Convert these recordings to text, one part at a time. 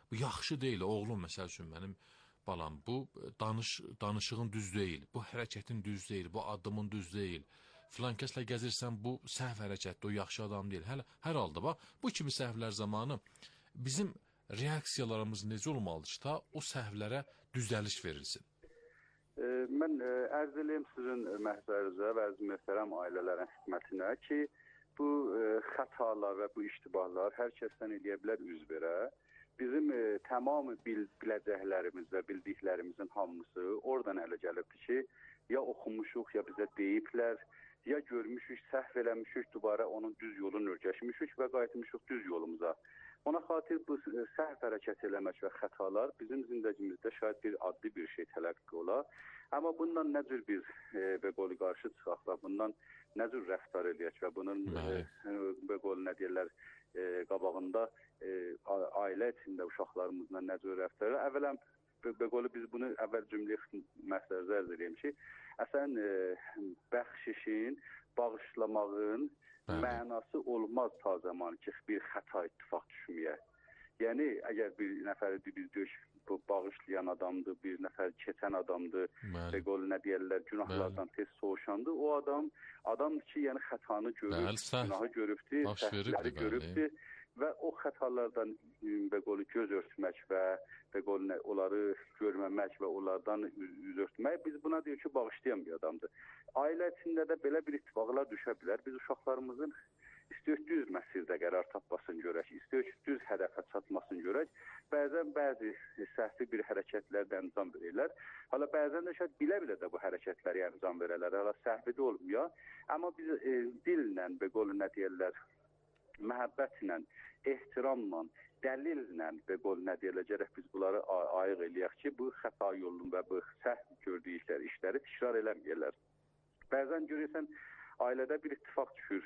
bu yaxşı deyil, oğlum məsəl üçün mənim balam, bu danışığın düz deyil, bu hərəkətin düz deyil, bu addımın düz deyil. Filan kəslə gəzirsən, bu səhv hərəkətdir, o yaxşı adam deyil. Hər halda bax, bu kimi səhvlər zamanı bizim reaksiyalarımız necə olmalıdır da o səhvlərə düzəliş verilsin? Mən ərz eləyim sizin məhzərinizə və əziz möhtərəm ailələrin xidmətinə ki, bu xətalar və bu iştibahlar hər kəsdən eləyə bilər, üz verə. Bizim tamamı biləcəklərimiz və bildiklərimizin hamısı oradan ələ gəlibdir ki, ya oxumuşuq, ya bizə deyiblər, ya görmüşük, səhv eləmişik, dubara onun düz yolunu örgəşmişik və qayıtmışıq düz yolumuza. Ona xatir bu səhv hərəkət eləmək və xətalar bizim zindagimizdə şayad bir adli bir şey tələqqi ola. Amma bundan nə cür bir bəqoli qarşı çıxaq və bundan nə cür rəftar eləyək və bunun bəqoli nə deyirlər qabağında ailə içində uşaqlarımızla nə cür rəftar eləyək. Əvvələn bəqoli biz bunu əvvəl cümlə məsələdə ərz edəyim ki, əsən bəxşişin, bağışlamağın mənası olmaz ta zaman ki, bir xəta ittifaq düşməyə. Yəni, əgər bir nəfəri biz deyək, bu bağışlayan adamdır, bir nəfər keçən adamdır, bəqol nə deyərlər, günahlardan tez soğuşandır, o adamdır ki, yəni xətanı görür, günahı görübdür, səhvləri görübdür və o xətalardan bəqolu göz örtmək və bəqolu onları görməmək və onlardan üz örtmək, biz buna deyək ki, bağışlayan bir adamdır. Ailə içində də belə bir ittifaqlar düşə bilər. Biz uşaqlarımızın istəyək düz məsirdə qərar tapmasını görək, istəyək düz hədəfə çatmasını görək. Bəzən bəzi səhvi bir hərəkətlərdə əncam verirlər. Hala bəzən də şəhət bilə-bilə də bu hərəkətləri əncam verərlər. Hala səhvi də olmuyor. Amma biz dillə, bəqolu nə deyərlər, məhəbbətlə, ehtiramla, dəlillə bəqolu nə deyərlər, gərək biz bunları ayıq eləyək ki, bu xəta yolun və bu səhv gördükləri işləri təkrar eləməyərlər. Bəzən görürsən, ailədə bir ittifaq düşür,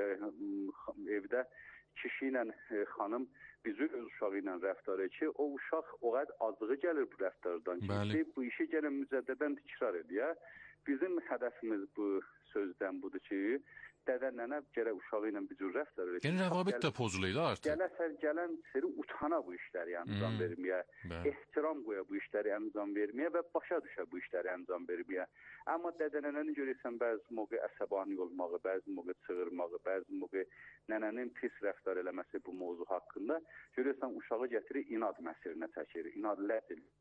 evdə kişi ilə xanım bizi öz uşağı ilə rəftar ki, o uşaq o qədər azığı gəlir bu rəftardan ki, bu işi gələn mücəddədən təkrar edir. Bizim hədəfimiz bu sözdən budur ki, dədə nənə gərək uşağı ilə bir cür rəftar edir. Yəni rəqabət də pozuluydu artıq. Gələn seri utana bu işləri əncam verməyə, ehtiram qoya bu işləri əncam verməyə və başa düşə bu işləri əncam verməyə. Amma dədə nənəni görürsən bəzi moqi əsəbani olmağı, bəzi moqi çığırmağı, bəzi moqi nənənin pis rəftar eləməsi bu mövzu haqqında görürsən uşağı gətirir inad məsirinə çəkir, inad lət edir.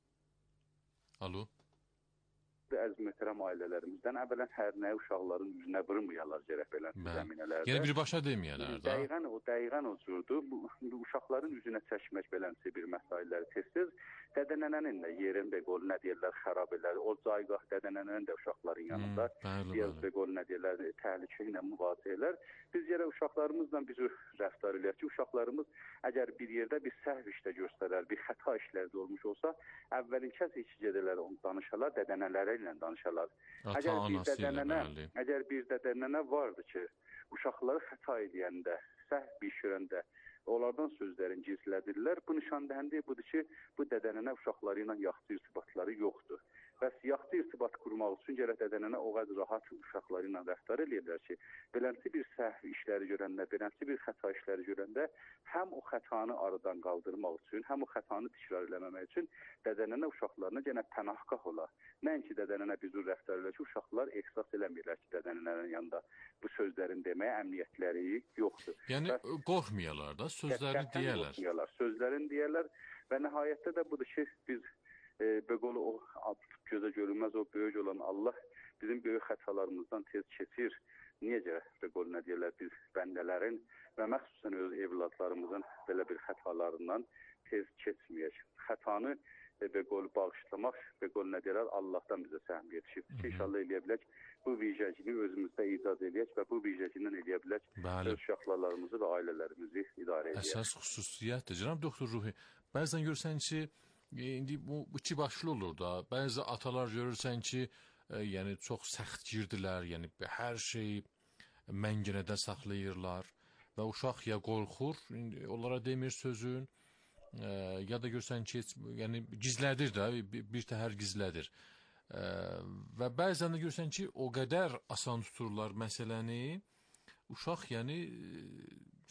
Alo? Əziz möhtərəm ailələrimizdən əvvələn hər nəyə uşaqların üzünə vurmayalar gərək belə zəminələrdə. Yəni birbaşa deməyələr də. Dəqiqən o cürdür. Bu uşaqların üzünə çəkmək belənsə bir məsailələri tez-tez dədə-nənənin də yerin bəqolu nə deyirlər xarab elər. O caygah dədə-nənənin də uşaqların yanında biraz bəqolu nə deyirlər təhlükə ilə mübarizə elər. Biz gərək uşaqlarımızla bir rəftar eləyək ki, uşaqlarımız əgər bir yerdə bir səhv işdə göstərər, bir xəta işlərdə olmuş olsa, əvvəlinkəs heç gedələr onu danışarlar, dədənələri ilə danışarlar. Əgər bir dədənənə vardı ki, uşaqları xəta edəndə, səhv bir iş görəndə onlardan sözlərin gizlədirlər. Bu nişandəhəndə budur ki, bu dədənənə uşaqları ilə yaxşı irtibatları yoxdur. Bəs yaxşı irtibat qurmaq üçün gərək dədənənə o qədər rahat uşaqları ilə rəftar edirlər ki, belənti bir səhv işləri görəndə, belənti bir xəta işləri görəndə həm o xətanı aradan qaldırmaq üçün, həm o xətanı təkrar eləməmək üçün dədənənə uşaqlarına yenə pənahqah ola. Nəinki dədənənə bir cür rəftar edirlər ki, uşaqlar ehsas eləmirlər ki, dədənənənin yanında bu sözlərin deməyə əmniyyətləri yoxdur. Yəni qorxmayalar da, sözlərini deyərlər. Sözlərini deyərlər və nəhayətdə də budur ki, biz bəqolu o gözə görünməz, o böyük olan Allah bizim böyük xətalarımızdan tez keçir. Necə bəqolu nə deyirlər, biz bəndələrin və məxsusən öz evladlarımızın belə bir xətalarından tez keçməyək. Xətanı bəqolu bağışlamaq, bəqolu nə deyirlər, Allahdan bizə səhm yetişib. İnşallah eləyə bilək, bu vicəcini özümüzdə icad eləyək və bu vicəcindən eləyə bilək, öz uşaqlarımızı və ailələrimizi idarə edək. Əsas xüsusiyyətdir. Cənab doktor Ruhi, bəzən görsən ki, indi bu iki başlı olur da. Bəzi atalar görürsən ki, yəni çox səxt girdilər, yəni hər şeyi məngənədə saxlayırlar və uşaq ya qorxur, onlara demir sözün, ya da görsən ki, yəni gizlədir də, bir təhər gizlədir. Və bəzən də görsən ki, o qədər asan tuturlar məsələni, uşaq yəni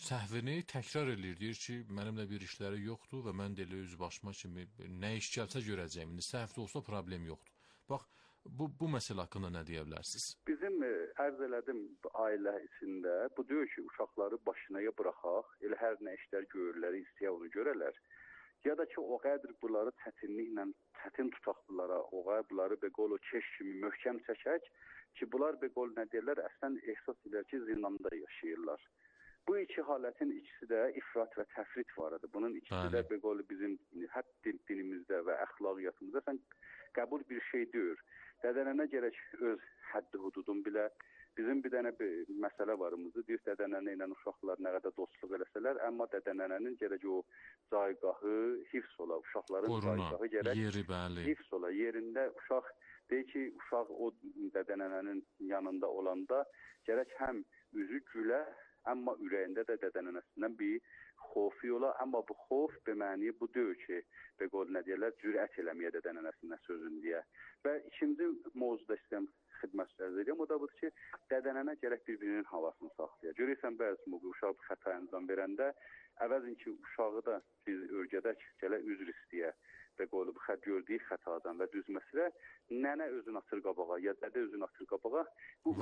səhvini təkrar eləyir. Deyir ki, mənimlə bir işləri yoxdur və mən də elə öz başıma kimi nə iş gəlsə görəcəyim. İndi səhv də olsa problem yoxdur. Bax, bu məsələ haqqında nə deyə bilərsiniz? Bizim ərz elədim ailə içində bu deyir ki, uşaqları başınaya buraxaq, elə hər nə işlər görürlər, istəyə onu görərlər. Ya da ki, o qədər bunları çətin tutaq bunlara, o qədər bunları beqol o keş kimi möhkəm çəkək ki, bunlar beqol nə deyirlər, əslən ehsas edir ki, zindanda yaşayırlar. Bu iki halətin ikisi də ifrat və təfrit var idi. Bunun ikisi də beqol bizim hətta dinimizdə və əxlaqiyyatımızda sən qəbul bir şey deyir. Dədənənə gərək öz həddi hududun bilə. Bizim bir dənə bir məsələ varımızdır. Deyir, dədənənə ilə uşaqlar nə qədər dostluq eləsələr, amma dədənənənin gərək o caygahı hifz ola. Uşaqların caygahı gərək hifz ola. Yerində uşaq deyir ki, uşaq o dədənənənin yanında olanda gərək həm üzü gülə, amma ürəyində də dədənənəsindən bir xofi ola. Amma bu xof bəməni bu deyir ki, beqol nə deyirlər, cürət eləməyə dədənənəsindən sözün deyə. Və ikinci mövzuda istəyəm xidmət sərz edirəm. O da budur ki, dədənənə gərək bir-birinin havasını saxlayır. Görürsən, bəzi uşaq bir xəta anlam verəndə, əvəzin ki, uşağı da biz örgədək gələ üzr istəyə və qolu bu gördüyü xətadan və düzməsilə nənə özünü atır qabağa, ya dədə özünü atır qabağa. Bu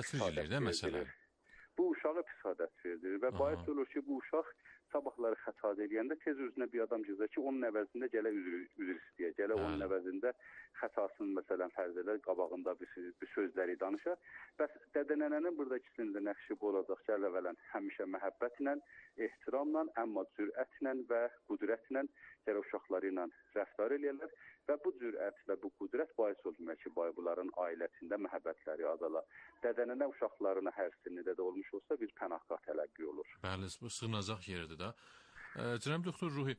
uşağı Bu uşağa pis adət verir və bahis olur ki, bu uşaq sabahları xəta edəndə tez özünə bir adam gəzər ki, onun əvəzində gələ üzr istəyə, gələ onun əvəzində xətasını məsələn fərz edər, qabağında bir sözləri danışar. Bəs dədənənənin burada ikisinin də nəqşi bu olacaq ki, əvvələn həmişə məhəbbətlə, ehtiramla, amma cürətlə və qudrətlə gələ uşaqları ilə rəftar eləyərlər və bu cürət və bu qudrət bahis olmuyor ki, bunların ailəsində məhəbbətləri azalar. Dədənənə uşaqlarına hər sinnidə də olmuş olsa bir pənahgah tələqqi olur. Bəli, bu sığınacaq yerdir də. Cənab doktor Ruhi,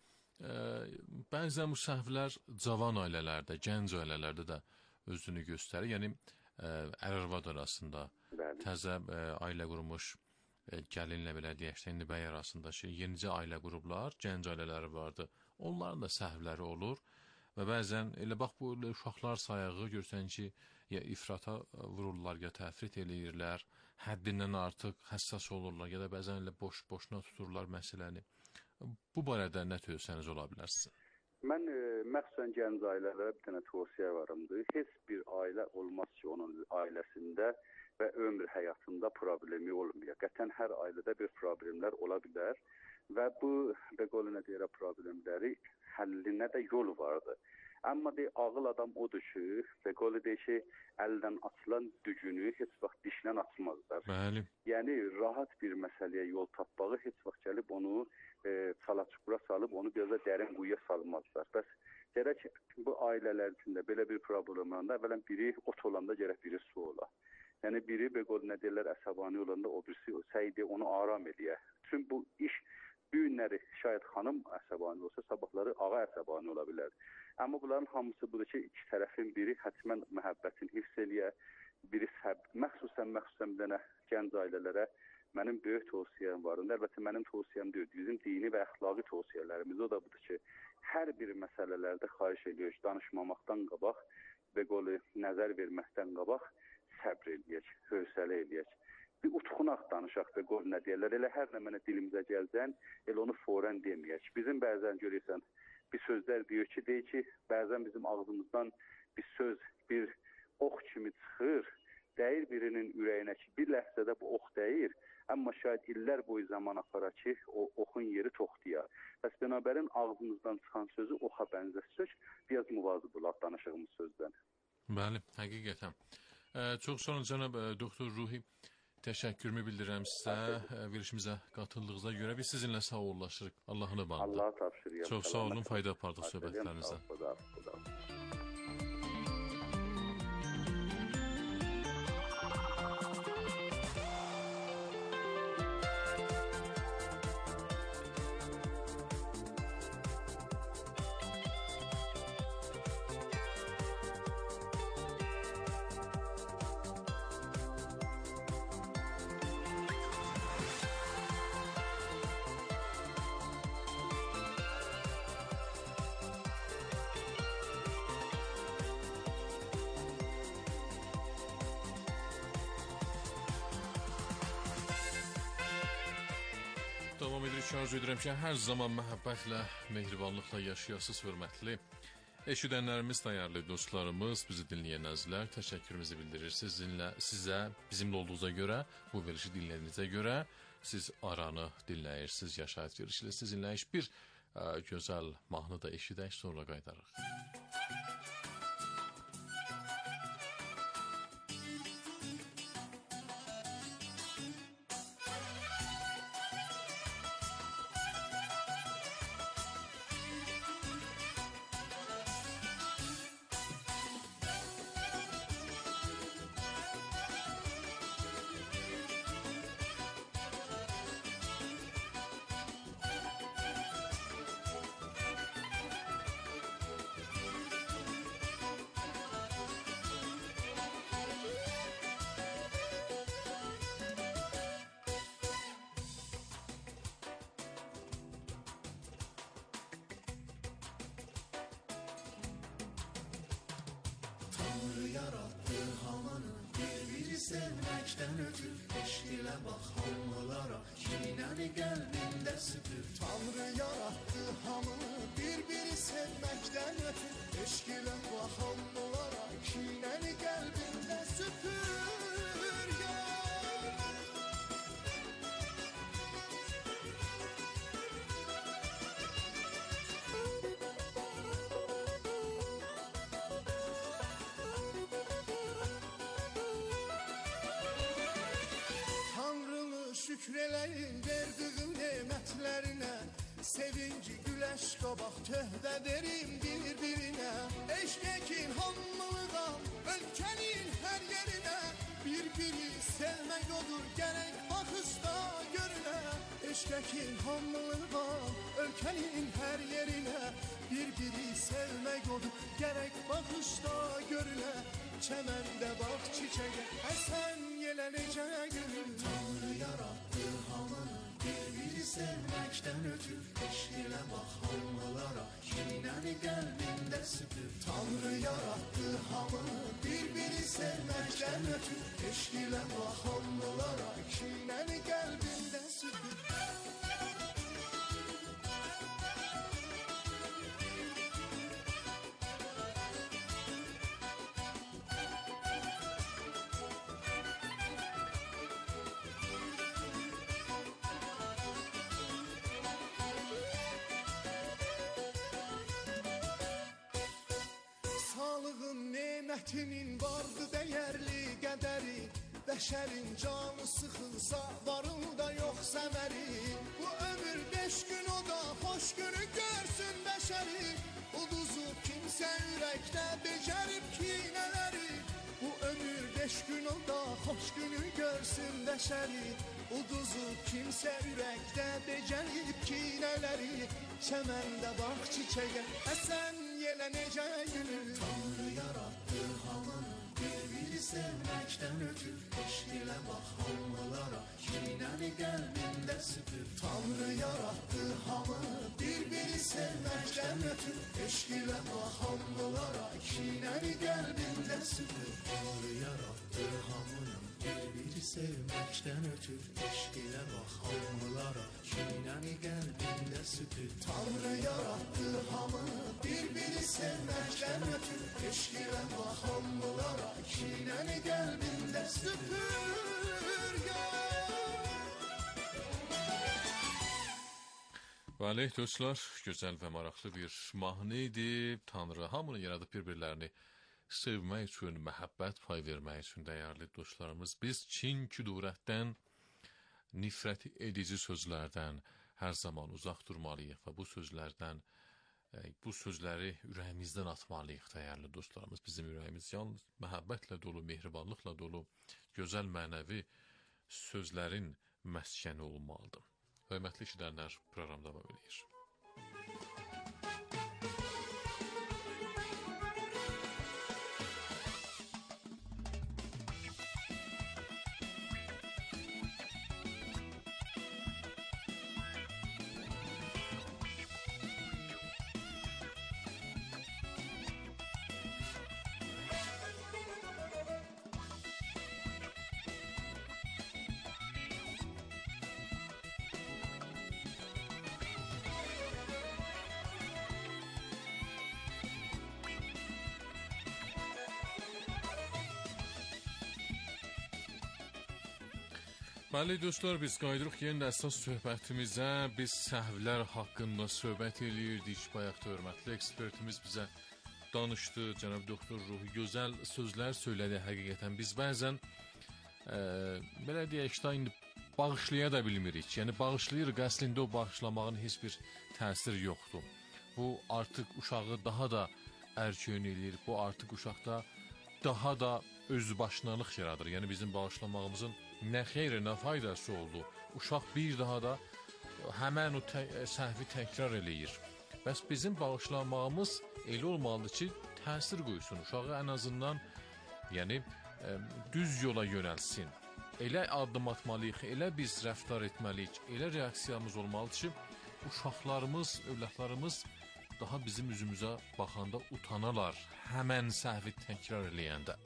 bəzən bu səhvlər cavan ailələrdə, gənc ailələrdə də özünü göstərir. Yəni, ər-arvad arasında, təzə ailə qurmuş gəlinlə belə deyək, indi bəy arasında yenicə ailə qurublar, gənc ailələri vardı. Onların da səhvləri olur və bəzən elə bax bu uşaqlar sayağı görsən ki, ya ifrata vururlar, ya təfrit eləyirlər, həddindən artıq həssas olurlar, ya da bəzən elə boş-boşuna tuturlar məsələni. Bu barədə nə tövsiyəniz ola bilərsiniz? Mən məxsusən gənc ailələrə bir dənə tövsiyə varımdır. Heç bir ailə olmaz ki, onun ailəsində və ömür həyatında problemi olmuyor. Qətən hər ailədə bir problemlər ola bilər və bu beqoluna deyirə problemləri həllinə də yol vardır. Amma ağıl adam odur ki, beqolu deyir ki, əldən açılan dügünü heç vaxt dişlə açmazlar. Bəli. Yəni, rahat bir məsələyə yol tapmağı heç vaxt gəlib onu çala-çuqura salıb, onu biraz da dərin quyuya salmazlar. Bəs gərək bu ailələr içində belə bir problem olanda, əvvələn biri ot olanda gərək biri su ola. Yəni, biri beqol nə deyirlər, əsəbani olanda o birisi səydi onu aram eləyə. Çünki bu iş bu günləri şayət xanım əsəbani olsa, sabahları ağa əsəbani ola bilər. Amma bunların hamısı budur ki, iki tərəfin biri hətmən məhəbbətini hifz eləyə, biri məxsusən bir dənə gənc ailələrə mənim böyük tövsiyəm var. Əlbəttə, mənim tövsiyəm deyil, bizim dini və əxlaqi tövsiyələrimiz o da budur ki, hər bir məsələlərdə xahiş edirik, danışmamaqdan qabaq və qolu nəzər verməkdən qabaq səbr eləyək, hövsələ eləyək. Bir utxunaq danışaq və qol nə deyərlər, elə hər nə mənə dilimizə gəlsən, elə onu forən deməyək. Bizim bəzən görürsən, bir sözlər deyir ki, bəzən bizim ağzımızdan bir söz, bir ox kimi çıxır, dəyir birinin ürəyinə ki, bir ləhzədə bu ox dəyir, amma şayət illər boyu zaman apara ki, o oxun yeri toxtuyar. Bəs bənabərin ağzımızdan çıxan sözü oxa bənzəsək, biraz müvazı bulaq danışığımız sözdən. Bəli, həqiqətən. Çox sağ olun, cənab doktor Ruhi. Təşəkkürümü bildirirəm sizə, verilişimizə qatıldığınıza görə. Biz sizinlə sağollaşırıq. Allahına bağlı. Allah'a tapşırıyam. Çox sağ olun, fayda apardıq söhbətlərinizdən. davam edirik ki, arzu edirəm ki, hər zaman məhəbbətlə, mehribanlıqla yaşayasınız, hörmətli eşidənlərimiz, dəyərli dostlarımız, bizi dinləyən əzizlər, təşəkkürümüzü bildirirsiniz sizə, bizimlə olduğunuza görə, bu verilişi dinlədiyinizə görə, siz aranı dinləyirsiniz, yaşayət verilişilə sizinlə bir gözəl mahnı da eşidək, sonra qaytarıq. Tanrı yarattı hamını bir sevməkdən ötür. Eşq ilə bax hamılara kinəni qəlbində süpür. Tanrı yarattı hamını bir sevməkdən ötür. Eşq ilə bax hamılara kinəni qəlbində süpür. Şükür eləyin verdiğin nemətlərinə. Sevinci güləş qabaq töhbə verim bir-birinə. Eşq ekin hamılığa, ölkənin hər yerinə. Bir-biri sevmək odur, gərək baxışda görünə. Eşq ekin hamılığa, ölkənin hər yerinə. Bir-biri sevmək odur, gərək baxışda görünə. Çəməndə bax çiçəyə, əsən yelənəcə gülür. Tanrı yarattı hamını bir sevməkdən ötür. Eşq ilə bax hamılara kinəni qəlbində süpür. Tanrı yarattı hamını bir sevməkdən ötür. Eşq ilə bax hamılara kinəni qəlbində süpür. Nemətinin vardı dəyərli qədəri. Bəşərin canı sıxılsa varında yox səməri. Bu ömür 5 gün o da xoş günü görsün bəşəri. Uduzub kimsə ürəkdə becərib kinələri. Bu ömür 5 gün o da xoş günü görsün bəşəri. Uduzub kimsə ürəkdə becərib kinələri. Çəməndə bax çiçəyə, əsən yelənəcə gülür. Tanrı yarattı hamını bir sevməkdən ötür. Eşq ilə bax hamılara kinəni qəlbində süpür. Tanrı yarattı hamını bir sevməkdən ötür. Eşq ilə bax hamılara kinəni qəlbində süpür. Tanrı yarattı hamını bir sevməkdən ötür. Eşq ilə bax hamılara kinəni qəlbində süpür. Tanrı yarattı hamını bir sevməkdən ötür. Eşq ilə bax hamılara kinəni qəlbində süpür. Bəli, dostlar, gözəl və maraqlı bir mahnı idi. Tanrı hamını yaradıb bir-birlərini sevmək üçün, məhəbbət pay vermək üçün, dəyərli dostlarımız. Biz Çin küdurətdən, nifrət edici sözlərdən hər zaman uzaq durmalıyıq və bu sözləri ürəyimizdən atmalıyıq, dəyərli dostlarımız. Bizim ürəyimiz yalnız məhəbbətlə dolu, mehribanlıqla dolu, gözəl mənəvi sözlərin məskəni olmalıdır. Hörmətli eşidənlər, proqram davam edir. Bəli dostlar, biz qayıdırıq yenə əsas söhbətimizə. Biz səhvlər haqqında söhbət eləyirdik. Bayaq da hörmətli ekspertimiz bizə danışdı. Cənab doktor Ruhi gözəl sözlər söylədi həqiqətən. Biz bəzən belə deyək də indi bağışlaya da bilmirik. Yəni bağışlayırıq, əslində o bağışlamağın heç bir təsiri yoxdur. Bu artıq uşağı daha da ərköyün eləyir. Bu artıq uşaqda daha da özbaşınalıq yaradır. Yəni bizim bağışlamağımızın nə xeyri, nə faydası oldu. Uşaq bir daha da həmən o səhvi təkrar eləyir. Bəs bizim bağışlamağımız elə olmalıdır ki, təsir qoysun. Uşağı ən azından yəni düz yola yönəlsin. Elə addım atmalıyıq, elə biz rəftar etməliyik, elə reaksiyamız olmalıdır ki, uşaqlarımız, övladlarımız daha bizim üzümüzə baxanda utanalar, həmən səhvi təkrar eləyəndə.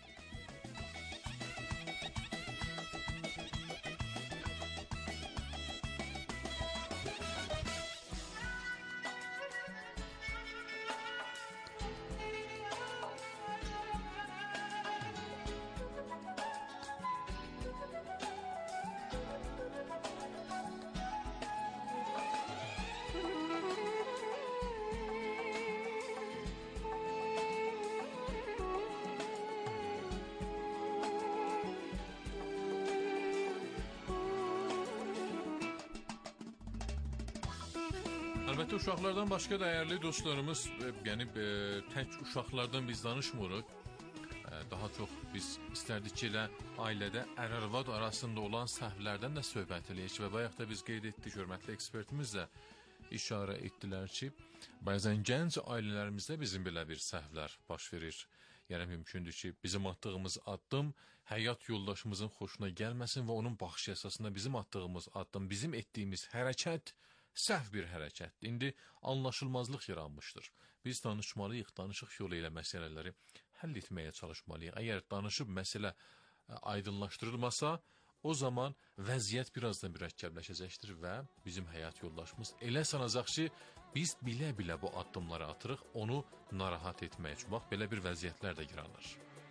Əlbəttə uşaqlardan başqa dəyərli dostlarımız, yəni tək uşaqlardan biz danışmırıq. Daha çox biz istərdik ki, elə ailədə ər-arvad arasında olan səhvlərdən də söhbət eləyək və bayaq da biz qeyd etdik, hörmətli ekspertimiz də işarə etdilər ki, bəzən gənc ailələrimizdə bizim belə bir səhvlər baş verir. Yəni mümkündür ki, bizim atdığımız addım həyat yoldaşımızın xoşuna gəlməsin və onun baxış əsasında bizim atdığımız addım, bizim etdiyimiz hərəkət səhv bir hərəkətdir. İndi anlaşılmazlıq yaranmışdır. Biz danışmalıyıq, danışıq yolu ilə məsələləri həll etməyə çalışmalıyıq. Əgər danışıb məsələ aydınlaşdırılmasa, o zaman vəziyyət biraz da mürəkkəbləşəcəkdir və bizim həyat yoldaşımız elə sanacaq ki, biz bilə-bilə bu addımları atırıq, onu narahat etməyə üçün. Bax, belə bir vəziyyətlər də yaranır.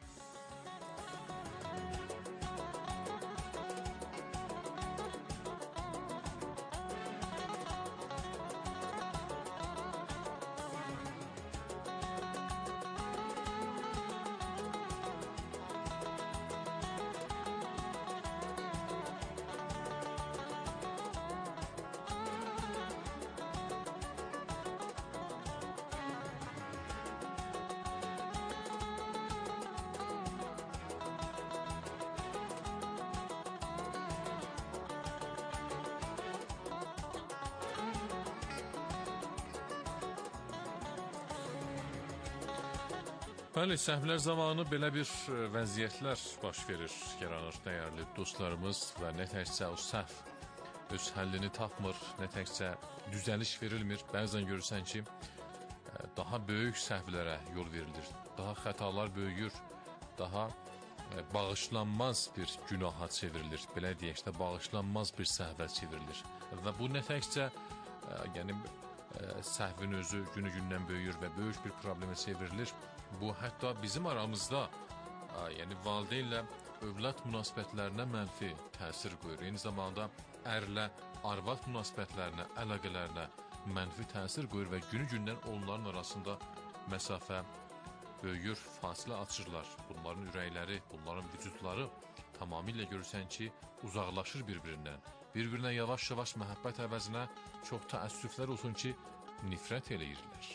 Bəli, səhvlər zamanı belə bir vəziyyətlər baş verir, yaranır dəyərli dostlarımız və nə təkcə o səhv öz həllini tapmır, nə təkcə düzəliş verilmir. Bəzən görürsən ki, daha böyük səhvlərə yol verilir, daha xətalar böyüyür, daha bağışlanmaz bir günaha çevrilir, belə deyək də bağışlanmaz bir səhvə çevrilir. Və bu nə təkcə yəni səhvin özü günü-gündən böyüyür və böyük bir problemə çevrilir. Bu hətta bizim aramızda, yəni valideynlə övlad münasibətlərinə mənfi təsir qoyur. Eyni zamanda ərlə arvad münasibətlərinə, əlaqələrinə mənfi təsir qoyur və günü-gündən onların arasında məsafə böyüyür, fasilə açırlar. Bunların ürəkləri, bunların vücudları tamamilə görürsən ki, uzaqlaşır bir-birindən. Bir-birinə yavaş-yavaş məhəbbət əvəzinə çox təəssüflər olsun ki, nifrət eləyirlər.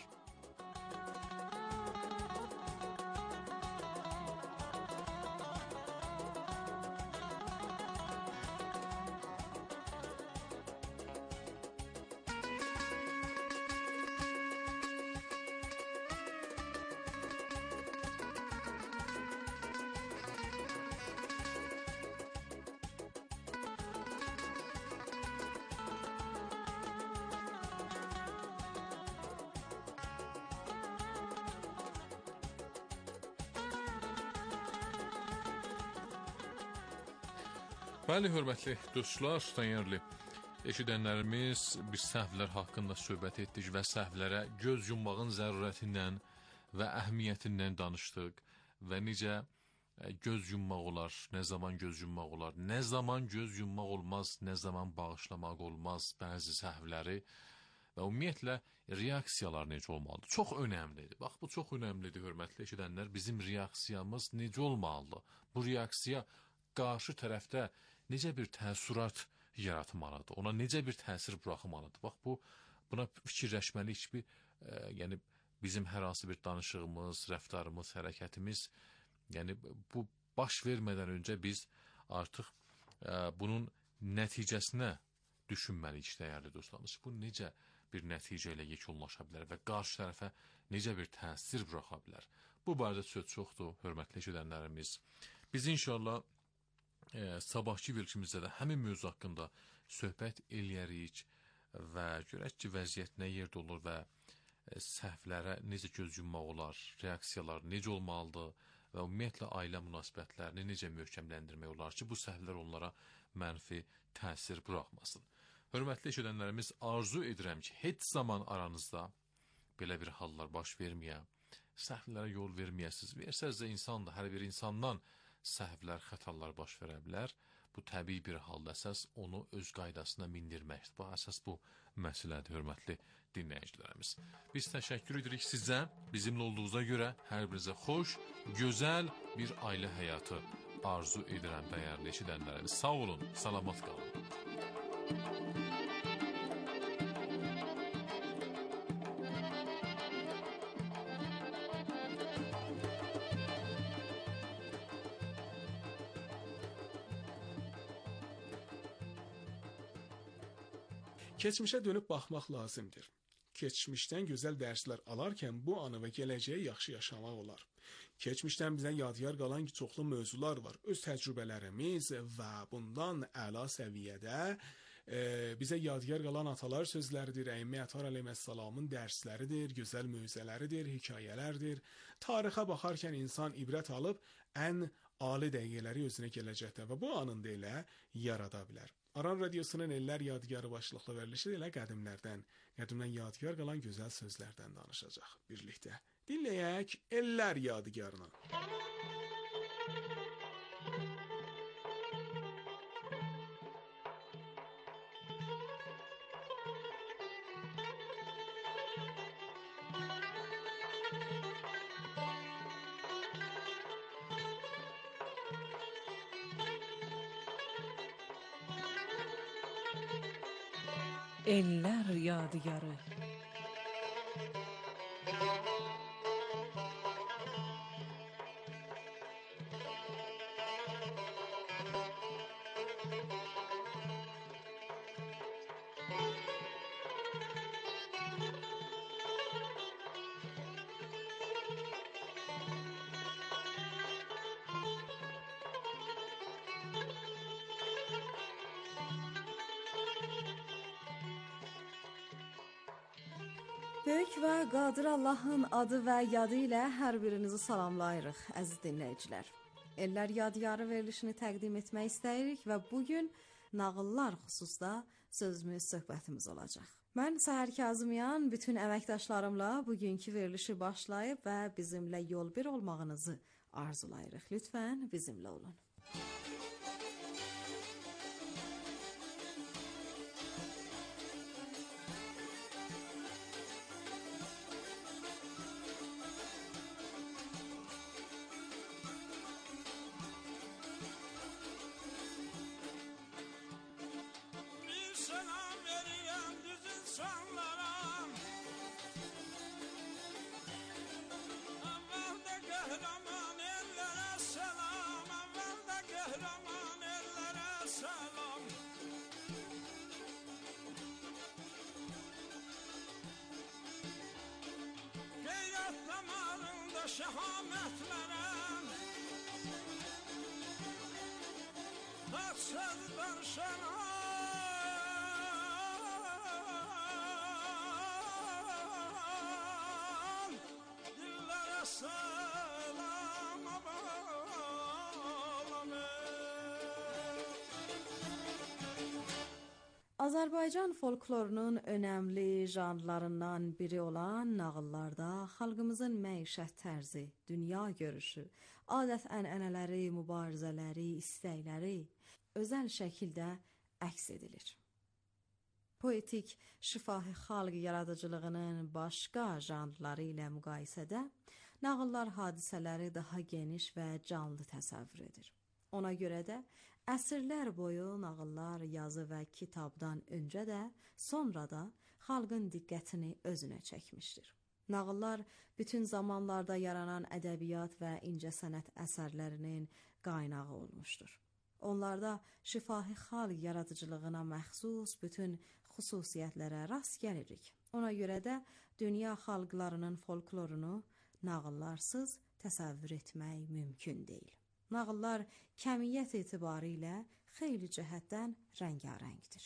Bəli, hörmətli dostlar, dəyərli eşidənlərimiz, biz səhvlər haqqında söhbət etdik və səhvlərə göz yummağın zərurətindən və əhəmiyyətindən danışdıq və necə göz yummaq olar, nə zaman göz yummaq olar, nə zaman göz yummaq olmaz, nə zaman bağışlamaq olmaz bəzi səhvləri və ümumiyyətlə reaksiyalar necə olmalıdır? Çox önəmlidir. Bax, bu çox önəmlidir, hörmətli eşidənlər. Bizim reaksiyamız necə olmalıdır? Bu reaksiya qarşı tərəfdə necə bir təəssürat yaratmalıdır? Ona necə bir təsir buraxmalıdır? Bax, buna fikirləşməliyik ki, yəni bizim hər hansı bir danışığımız, rəftarımız, hərəkətimiz, yəni bu baş vermədən öncə biz artıq bunun nəticəsinə düşünməliyik, dəyərli dostlarımız. Bu necə bir nəticə ilə yekunlaşa bilər və qarşı tərəfə necə bir təsir buraxa bilər? Bu barədə söz çoxdur, hörmətli eşidənlərimiz. Biz inşallah sabahki verilişimizdə də həmin mövzu haqqında söhbət eləyərik və görək ki, vəziyyət nə yerdə olur və səhvlərə necə göz yummaq olar, reaksiyalar necə olmalıdır və ümumiyyətlə ailə münasibətlərini necə möhkəmləndirmək olar ki, bu səhvlər onlara mənfi təsir buraxmasın. Hörmətli eşidənlərimiz, arzu edirəm ki, heç zaman aranızda belə bir hallar baş verməyə, səhvlərə yol verməyəsiniz. Versəz də insandır, hər bir insandan səhvlər, xətalar baş verə bilər. Bu təbii bir halda əsas onu öz qaydasına mindirməkdir. Bu əsas bu məsələdir, hörmətli dinləyicilərimiz. Biz təşəkkür edirik sizə, bizimlə olduğunuza görə hər birinizə xoş, gözəl bir ailə həyatı arzu edirəm, dəyərli eşidənlərimiz. Sağ olun, salamat qalın. Keçmişə dönüb baxmaq lazımdır. Keçmişdən gözəl dərslər alarkən bu anı və gələcəyi yaxşı yaşamaq olar. Keçmişdən bizə yadigar qalan çoxlu mövzular var. Öz təcrübələrimiz və bundan əla səviyyədə bizə yadigar qalan atalar sözləridir, Əimmə Ətər əleyhissalamın dərsləridir, gözəl mövzələridir, hekayələrdir. Tarixə baxarkən insan ibrət alıb ən ali dəqiqələri özünə gələcəkdə və bu anında elə yarada bilər. Aran Radiosunun Ellər Yadigarı başlıqlı verilişi ilə qədimdən yadigar qalan gözəl sözlərdən danışacaq. Birlikdə dinləyək Ellər Yadigarını. Ellər Yadigarı. Böyük və qadir Allahın adı və yadı ilə hər birinizi salamlayırıq, əziz dinləyicilər. Ellər Yadigarı verilişini təqdim etmək istəyirik və bugün nağıllar xüsusda sözümüz, söhbətimiz olacaq. Mən Səhər Kazımyan bütün əməkdaşlarımla bugünkü verilişi başlayıb və bizimlə yol bir olmağınızı arzulayırıq. Lütfən bizimlə olun. Şəhamətlərə Qaçsız danışana Dillərə salam balam Azərbaycan folklorunun önəmli janrlarından biri olan nağıllarda xalqımızın məişət tərzi, dünya görüşü, adət-ənənələri, mübarizələri, istəkləri özəl şəkildə əks edilir. Poetik, şifahi xalq yaradıcılığının başqa janrları ilə müqayisədə nağıllar hadisələri daha geniş və canlı təsəvvür edir. Ona görə də əsrlər boyu nağıllar yazı və kitabdan öncə də, sonra da xalqın diqqətini özünə çəkmişdir. Nağıllar bütün zamanlarda yaranan ədəbiyyat və incəsənət əsərlərinin qaynağı olmuşdur. Onlarda şifahi xalq yaradıcılığına məxsus bütün xüsusiyyətlərə rast gəlirik. Ona görə də dünya xalqlarının folklorunu nağıllarsız təsəvvür etmək mümkün deyil. Nağıllar kəmiyyət etibarilə xeyli cəhətdən rəngarəngdir.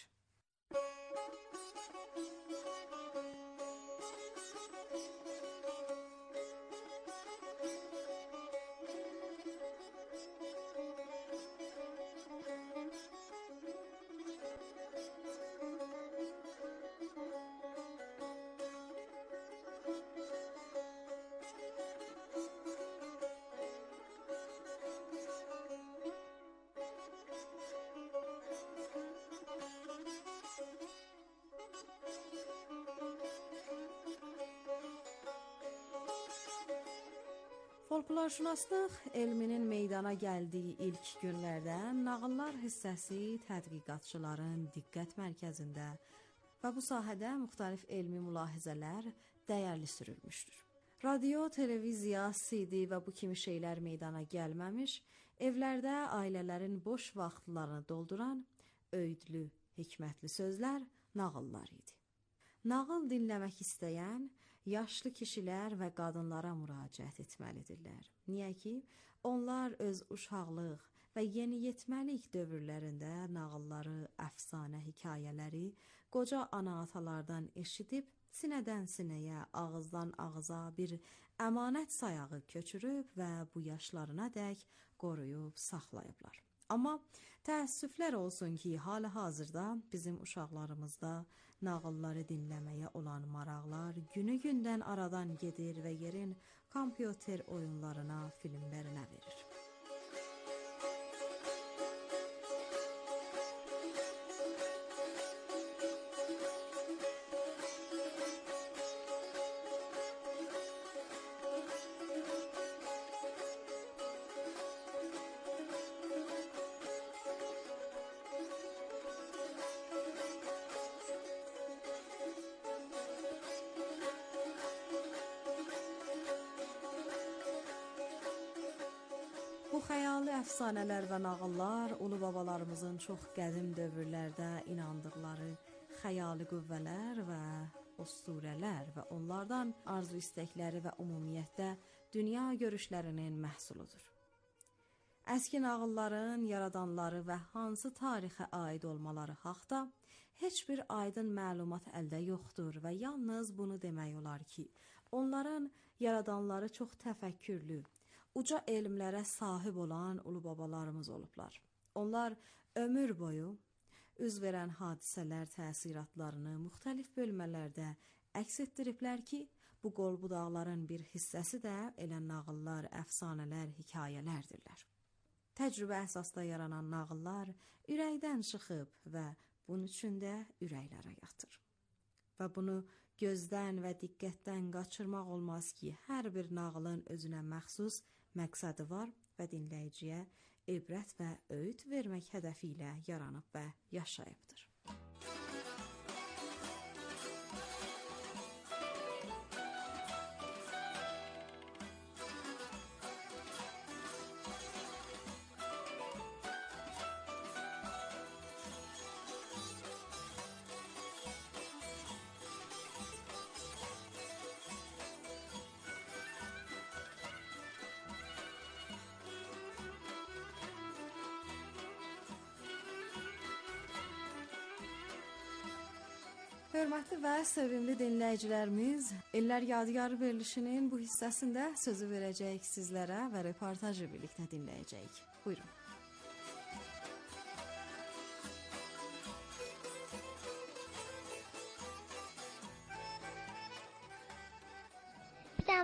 Folklorşünaslıq elminin meydana gəldiyi ilk günlərdən nağıllar hissəsi tədqiqatçıların diqqət mərkəzində və bu sahədə müxtəlif elmi mülahizələr dəyərli sürülmüşdür. Radio, televiziya, CD və bu kimi şeylər meydana gəlməmiş, evlərdə ailələrin boş vaxtlarını dolduran öydlü, hikmətli sözlər nağıllar idi. Nağıl dinləmək istəyən yaşlı kişilər və qadınlara müraciət etməlidirlər. Niyə ki, onlar öz uşaqlıq və yeniyetməlik dövrlərində nağılları, əfsanə hekayələri qoca ana-atalardan eşidib, sinədən sinəyə, ağızdan ağıza bir əmanət sayağı köçürüb və bu yaşlarına dək qoruyub saxlayıblar. Amma təəssüflər olsun ki, hal-hazırda bizim uşaqlarımızda nağılları dinləməyə olan maraqlar günü-gündən aradan gedir və yerin kompüter oyunlarına, filmlərinə verir. Bu xəyali əfsanələr və nağıllar ulu babalarımızın çox qədim dövrlərdə inandıqları xəyali qüvvələr və usturələr və onlardan arzu istəkləri və ümumiyyətlə dünya görüşlərinin məhsuludur. Əski nağılların yaradanları və hansı tarixə aid olmaları haqda heç bir aydın məlumat əldə yoxdur və yalnız bunu demək olar ki, onların yaradanları çox təfəkkürlü, uca elmlərə sahib olan ulu babalarımız olublar. Onlar ömür boyu üz verən hadisələr təsiratlarını müxtəlif bölmələrdə əks etdiriblər ki, bu qol-budaqların bir hissəsi də elə nağıllar, əfsanələr, hekayələrdirlər. Təcrübə əsasda yaranan nağıllar ürəkdən çıxıb və bunun üçün də ürəklərə yatır. Və bunu gözdən və diqqətdən qaçırmaq olmaz ki, hər bir nağılın özünə məxsus məqsədi var və dinləyiciyə ibrət və öğüt vermək hədəfi ilə yaranıb və yaşayıbdır. Hörmətli və sevimli dinləyicilərimiz, İllər Yadigarı verilişinin bu hissəsində sözü verəcəyik sizlərə və reportajı birlikdə dinləyəcəyik. Buyurun.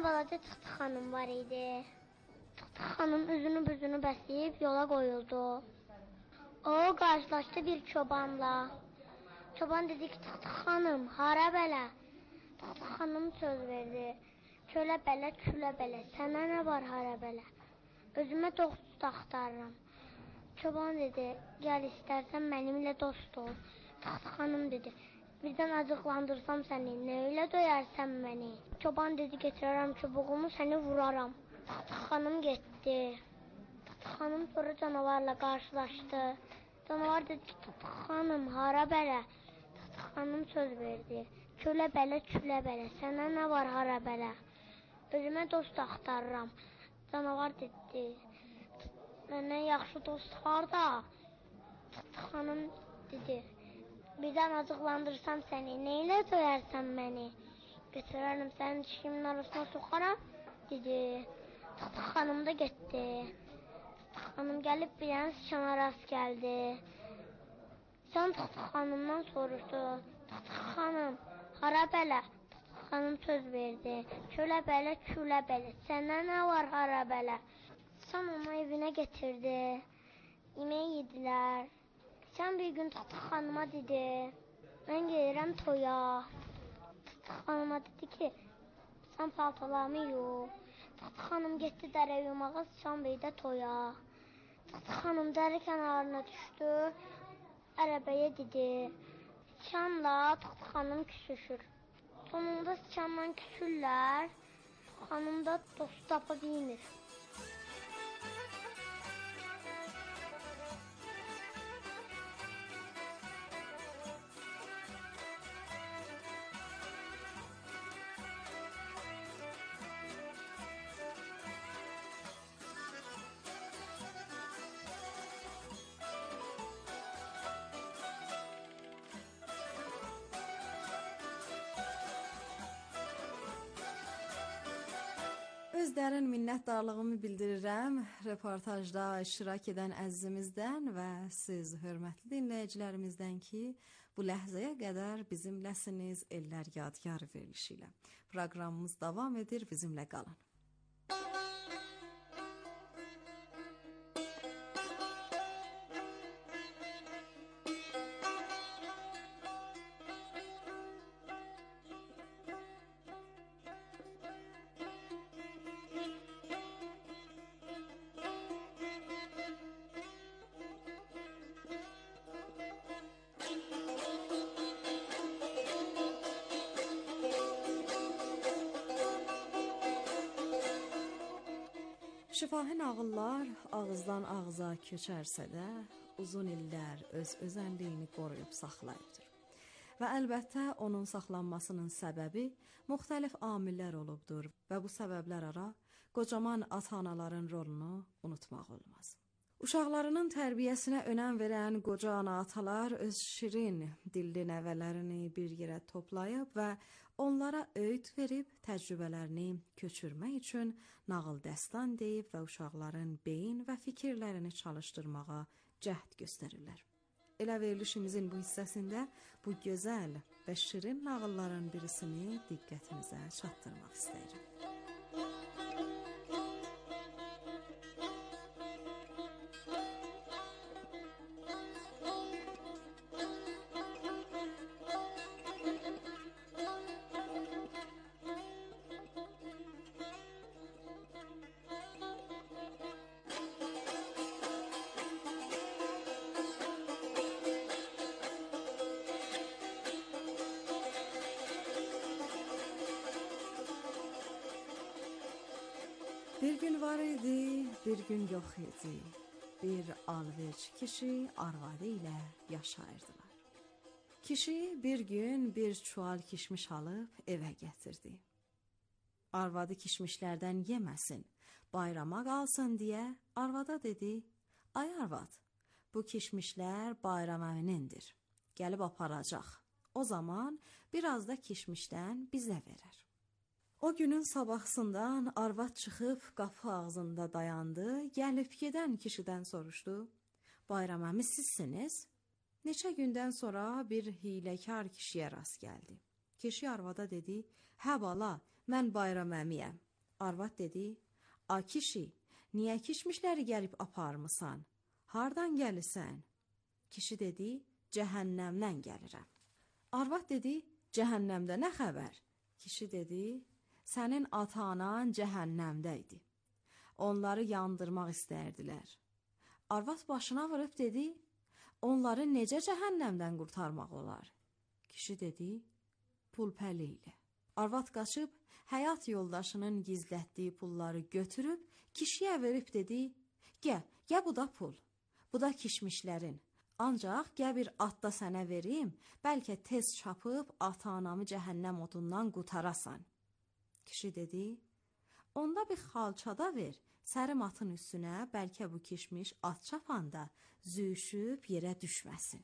balaca Tıxtı xanım var idi. Tıxtı xanım üzünü büzünü bəsləyib yola qoyuldu. O qarşılaşdı bir çobanla. Çoban dedi ki, Tıxtı xanım, hara belə? Tıxtı xanım söz verdi. Kölə belə, külə belə, sənə nə var hara belə? Özümə dost axtarıram. Çoban dedi, gəl istərsən mənimlə dost ol. Tıxtı xanım dedi, birdən acıqlandırsam səni, nə ilə döyərsən məni? Çoban dedi, getirərəm çubuğumu, səni vuraram. Tıxtı xanım getdi. Tıxtı xanım sonra canavarla qarşılaşdı. Canavar dedi ki, Tıxtı xanım, hara belə? Tıxtı xanım söz verdi. Kölə belə, külə belə, sənə nə var hara belə? Özümə dost axtarıram. Canavar dedi, mənə yaxşı dost harda? Tıxtı xanım dedi, birdən acıqlandırsam səni, nə ilə döyərsən məni? Götürərəm sənin dişimin arasına soxaram, dedi. Tıxtı xanım da getdi. Tıxtı xanım gəlib bir dənə sıçana rast gəldi. Sıçan Tıxtı xanımdan soruşdu. Tıxtı xanım, hara belə? Tıxtı xanım söz verdi. Kölə belə, külə belə, sənə nə var hara belə? Sıçan onu evinə getirdi. Yemək yedilər. Sıçan bir gün Tıxtı xanıma dedi, mən gelirəm toya. Tıxtı xanıma dedi ki, sən paltolarımı yuv. Tıxtı xanım getdi dərə yumağa, Sıçan bəy də toya. Tıxtı xanım dərə kənarına düşdü, ərəbəyə dedi. Sıçanla Tıxtı xanım küsüşür. Sonunda Sıçanla küsürlər, Tıxtı xanım da dost tapa bilmir. Öz dərin minnətdarlığımı bildirirəm reportajda iştirak edən əzizimizdən və siz hörmətli dinləyicilərimizdən ki, bu ləhzəyə qədər bizimləsiniz Ellər Yadigar verilişi ilə. Proqramımız davam edir, bizimlə qalın. Şifahi nağıllar ağızdan ağıza köçərsə də, uzun illər öz özənliyini qoruyub saxlayıbdır. Və əlbəttə onun saxlanmasının səbəbi müxtəlif amillər olubdur və bu səbəblər ara qocaman ata-anaların rolunu unutmaq olmaz. Uşaqlarının tərbiyəsinə önəm verən qoca ana-atalar öz şirin dilli nəvələrini bir yerə toplayıb və onlara öğüt verib təcrübələrini köçürmək üçün nağıl dəstan deyib və uşaqların beyin və fikirlərini çalışdırmağa cəhd göstərirlər. Elə verilişimizin bu hissəsində bu gözəl və şirin nağılların birisini diqqətinizə çatdırmaq istəyirəm. Bir gün var idi, bir gün yox idi. Bir alverç kişi arvadı ilə yaşayırdılar. Kişi bir gün bir çuval kişmiş alıb evə gətirdi. Arvadı kişmişlərdən yeməsin, bayrama qalsın deyə arvada dedi, ay arvad, bu kişmişlər bayram əminindir, gəlib aparacaq. O zaman biraz da kişmişdən bizə verər. O günün sabahsından arvad çıxıb qapı ağzında dayandı, gəlib gedən kişidən soruşdu. Bayram əmi sizsiniz? Neçə gündən sonra bir hiləkar kişiyə rast gəldi. Kişi arvada dedi, hə bala, mən bayram əmiyəm. Arvad dedi: "A kişi, niyə kişmişləri gəlib aparmısan? Hardan gəlirsən?" Kişi dedi: "Cəhənnəmdən gəlirəm." Arvad dedi: "Cəhənnəmdə nə xəbər?" Kişi dedi: "Sənin ata-anan cəhənnəmdə idi. Onları yandırmaq istərdilər." Arvad başına vurub dedi: "Onları necə cəhənnəmdən qurtarmaq olar?" Kişi dedi: "Pul-pəli ilə." Arvad qaçıb həyat yoldaşının gizlətdiyi pulları götürüb kişiyə verib dedi: Gəl bu da pul. Bu da kişmişlərin. Ancaq gəl bir at da sənə verim, bəlkə tez çapıb ata-anamı cəhənnəm odundan qutarasan." Kişi dedi: "Onda bir xalçada ver, sərim atın üstünə, bəlkə bu kişmiş at çapanda züşüb yerə düşməsin."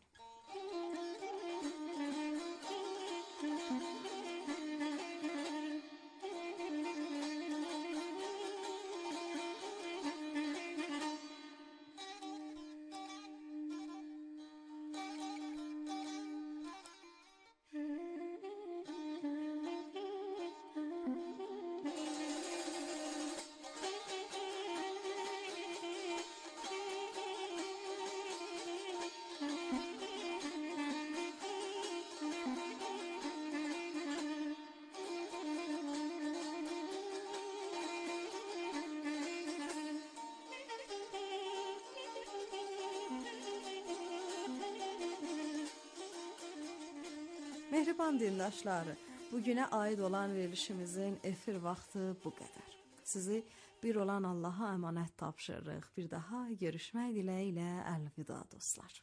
Mehriban dindaşları, bugünə aid olan verilişimizin efir vaxtı bu qədər. Sizi bir olan Allaha əmanət tapşırırıq. Bir daha görüşmək diləyilə əlvida dostlar.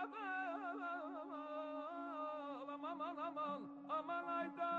aman aman aman ayda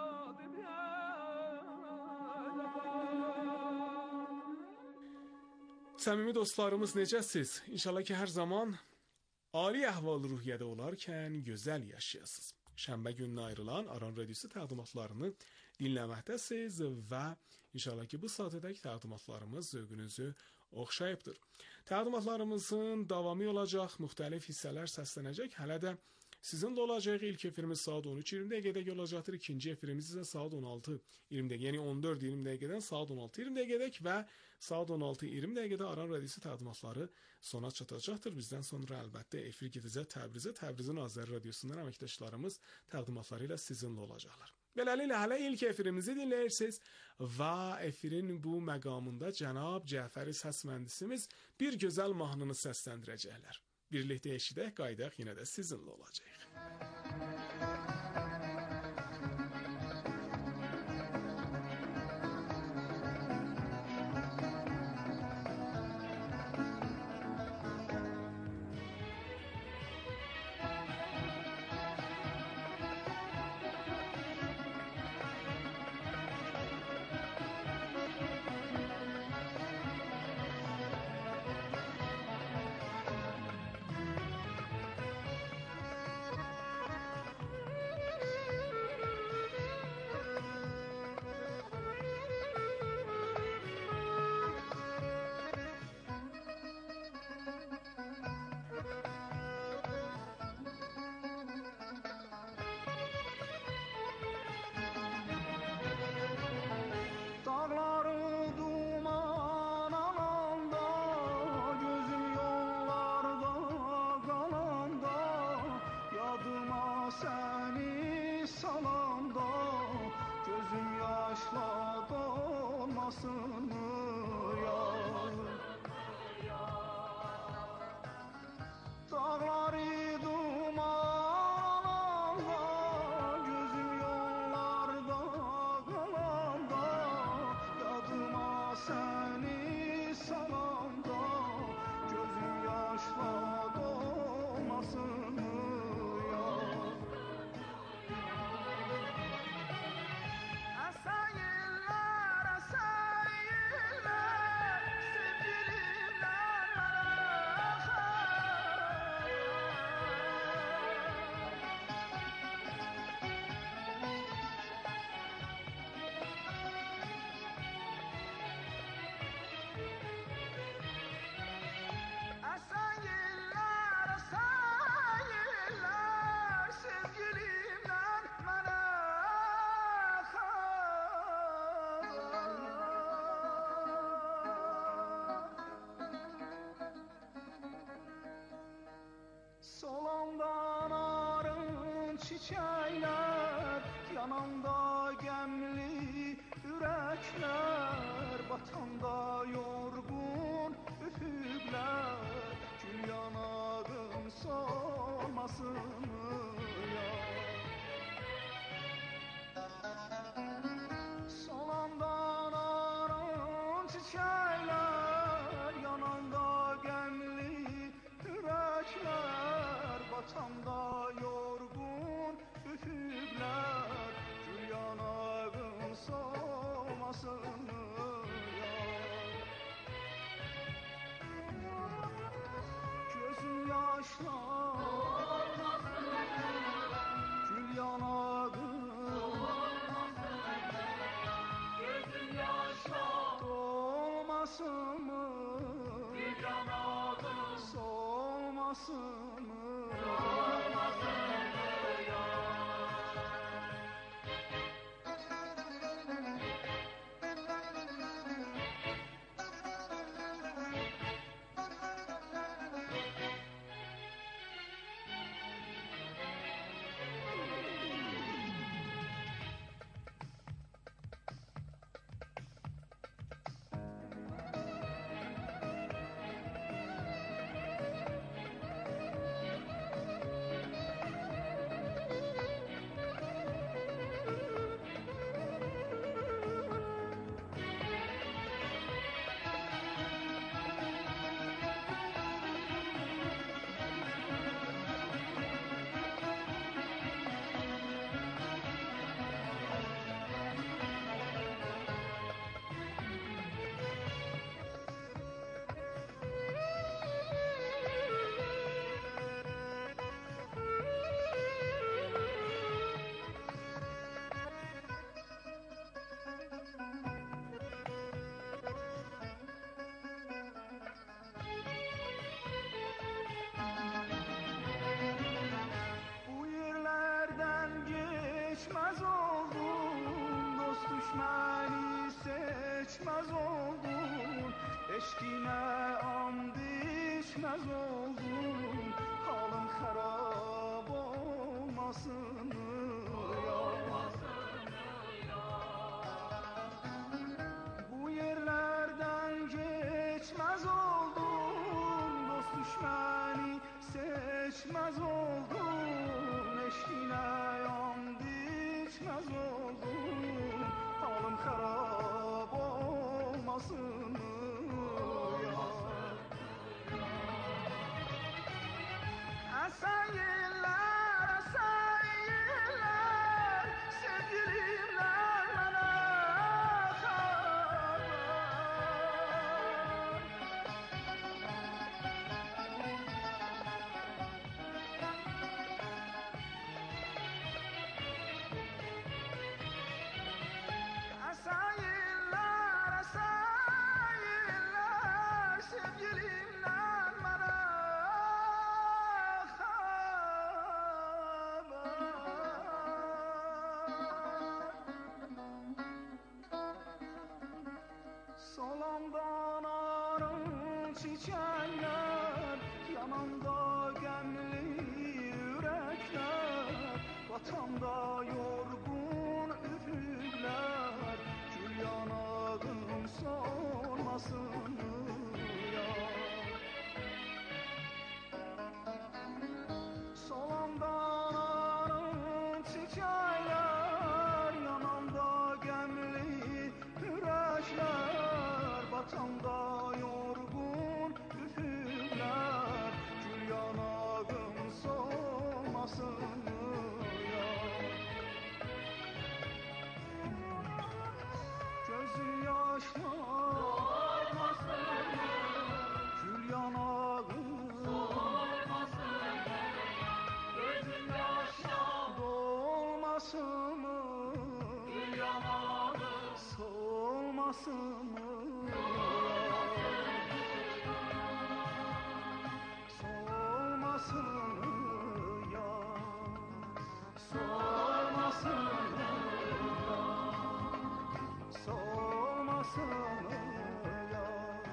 Səmimi dostlarımız necəsiz? İnşallah ki, hər zaman ali əhval-ruhiyyədə olarkən gözəl yaşayasınız. Şənbə gününə ayrılan Aran Radiosu təqdimatlarını dinləməkdəsiz və inşallah ki, bu saatədək təqdimatlarımız zövqünüzü oxşayıbdır. Təqdimatlarımızın davamı olacaq, müxtəlif hissələr səslənəcək. Hələ də sizinlə olacaq. İlk efirimiz saat 13:20 dəqiqədək olacaqdır. İkinci efirimiz isə saat 16:20 dəqiqə, yəni 14:20 dəqiqədən saat 16:20 dəqiqədək və saat 16:20 dəqiqədə Aran Radiosu təqdimatları sona çatacaqdır. Bizdən sonra əlbəttə efir gedəcək Təbrizə. Təbrizin Azəri Radiosundan əməkdaşlarımız təqdimatları ilə sizinlə olacaqlar. Beləliklə, hələ ilk efirimizi dinləyirsiniz və efirin bu məqamında cənab Cəfəri səs mühəndisimiz bir gözəl mahnını səsləndirəcəklər. Birlikdə eşidək, qaydaq yenə də sizinlə olacaq. Solandan arın çiçekler, yananda gemli yürekler, batanda yorgun üfüqlər, gül yanağım solmasın ya. Solandan arın çiçekler, yananda gemli yürekler, batanda yorgun üfüqlər, gül yanağın solmasın ya. Gözüm yaşla olmasın, gül yanağın gözüm yaşla dolmasın mı, gül yanağın solmasın mı, solmasın mı ya. geçmez oldum, halım xarab olmasın ya. Bu yerlerden geçmez oldum, dost düşməni seçmez oldum, eşkine yandı içmez oldum, halım xarab olmasın ya. Esen yıllar sevgilimler bana haber. Esen yıllar sevgilimler bana Solamdan arın çiçekler, yanımda gemli yürekler, vatamda yorgun üfürler, gül yanağım solmasın ya. Solamdan arın çiçekler, yanımda gemli yürekler, vatamda yorgun üfürler, gül yanağım solmasın ya. Gözüm yaşlı gül yanağım dolmasın mı? Gül yanağım solmasın mı? Solmasın mı ya? Solmasın mı ya? Solmasın mı ya?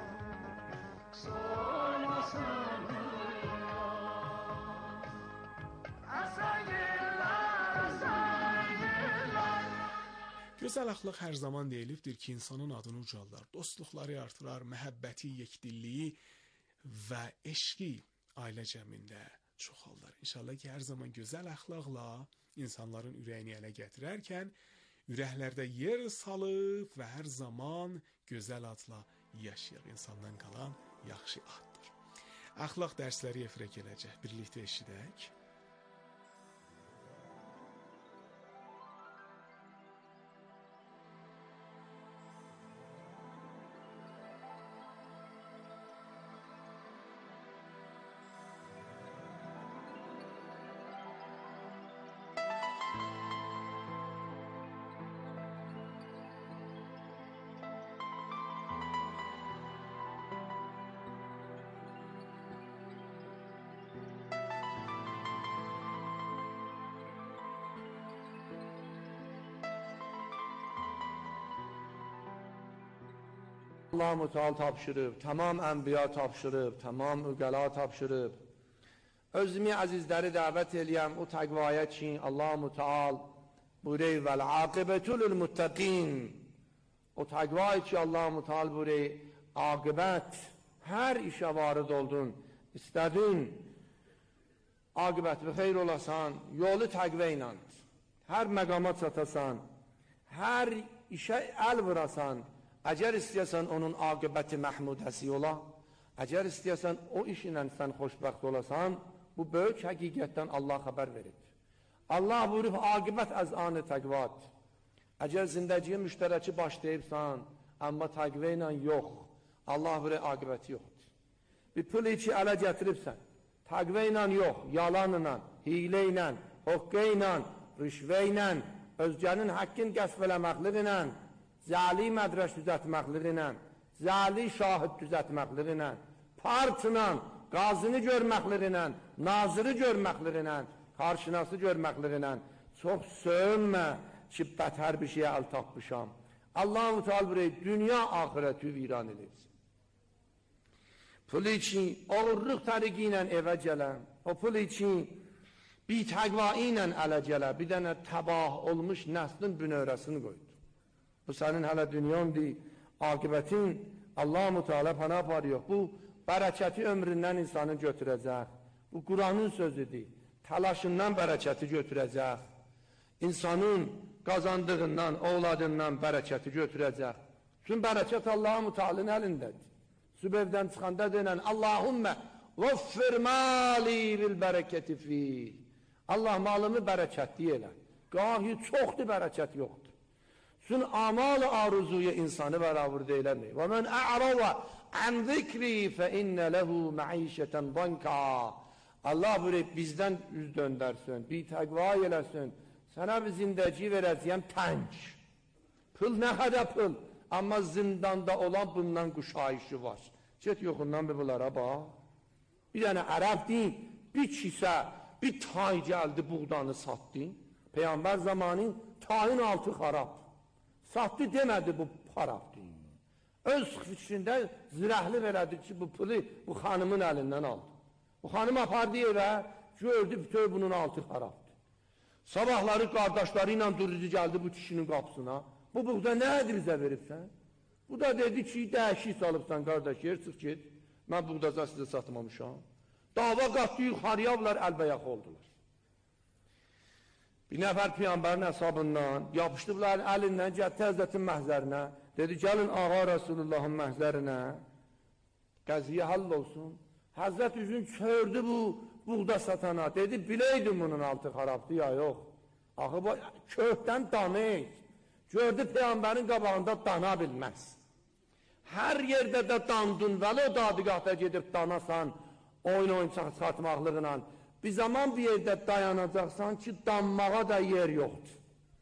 Solmasın mı ya? Esen yıllar, esen yıllar. Gözəl əxlaq hər zaman deyilibdir ki, insanın adını ucaldar, dostluqları artırar, məhəbbəti, yekdilliyi və eşqi ailə cəmində çoxaldar. İnşallah ki, hər zaman gözəl əxlaqla insanların ürəyini ələ gətirərkən ürəklərdə yer salıb və hər zaman gözəl adla yaşayaq. İnsandan qalan yaxşı addır. Əxlaq dərsləri efirə gələcək. Birlikdə eşidək. Allah-u Teala tapşırıb, tamam enbiya tapşırıb, tamam üqəla tapşırıb. Özümü əzizləri dəvət eləyəm o təqvaya ki, Allah-u Teala buyuruyor vel aqibetul muttaqin. O təqvaya ki, Allah-u Teala buyuruyor aqibət hər işə varid oldun, istədin aqibət və xeyr olasan, yolu təqvə ilə, hər məqama çatasan, hər işə əl vurasan, əgər istəyəsən onun aqibəti məhmudəsi ola, əgər istəyəsən o iş ilə sən xoşbəxt olasan, bu böyük həqiqətdən Allah xəbər verir. Allah buyurub, aqibət əz anı təqvat. Əgər zindəciyə müştərəki başlayıbsan, amma təqvə ilə yox, Allah buyurur, aqibəti yoxdur. Bir pul içi ələ gətiribsən, təqvə ilə yox, yalan ilə, hilə ilə, hoqqə ilə, rüşvə ilə, özgənin haqqın qəsb eləməklir ilə, zəli mədrəş düzətməklir ilə, zəli şahid düzətməklir ilə, partla, qazını görməklir ilə, nazırı görməklir ilə, qarşınası görməklir ilə, çox sövünmə ki, bətər bir şeyə əl tapmışam. Allah-u Teala buyuruyor, dünya ahireti viran edilsin. pul için oğurluq tariqi ilə evə gələn, o pul için bitəqvai ilə ələ gələ, bir dənə təbah olmuş nəslin bünövrəsini qoydu. Bu sənin hələ dünyandır, aqibətin Allah-u Teala pana aparıyor. Bu bərəkəti ömründən insanı götürəcək. Bu Quranın sözüdür. Təlaşından bərəkəti götürəcək. İnsanın qazandığından, ovladından bərəkəti götürəcək. Çünki bərəkət Allah-u Teala'nın əlindədir. Sübh evdən çıxanda denən Allahümmə vəffir mali bil bərəkəti fih. Allah malımı bərəkətli elə. Qahi çoxdur, bərəkət yoxdur. Çünki amal-ı aruzuya insanı bərabər deyiləndir. Və mən ə'rava ən zikri fə innə ləhu məişətən banka. Allah buyuruyor, bizdən üz döndərsin, bir təqva eləsin. Sənə bir zindəci verəcəyəm tənc. Pul nə qədər pul, amma zindanda olan bundan quşayışı var. Get yoxundan bir bunlara bax. Bir dənə ərəb deyin, bir kisə, bir tay gəldi, buğdanı satdı. Peyğəmbər zamanı tayın altı xarab. Satdı demədi, bu parabdır. Öz fikrində zirəhli verədi ki, bu pulu bu xanımın əlindən aldı. Bu xanım apardı evə, gördü bütün bunun altı xarabdır. Sabahları qardaşları ilə durdu gəldi bu kişinin qapısına. Bu buğda nədir bizə veribsən? Bu da dedi ki, dəyişik salıbsan qardaş, yer çıx get. Mən buğdaca sizə satmamışam. Dava qatdı, yuxarıyablar, əlbəyaq oldular. Bir nəfər Peyğəmbərin hesabından yapışdılar əlindən, gəldi Həzrətin məhzərinə. Dedi, gəlin ağa Resulullahın məhzərinə, qəziyə hall olsun. Həzrət üzün çördü bu buğda satana. Dedi, biləydim bunun altı xarabdı ya yox. Axı bu köhdən danır. Gördü Peyğəmbərin qabağında dana bilməz. Hər yerdə də dandun, vəli o dadıqahda gedib danasan, oyun satmaqlığına. Bir zaman bir yerdə dayanacaqsan ki, danmağa da yer yoxdur.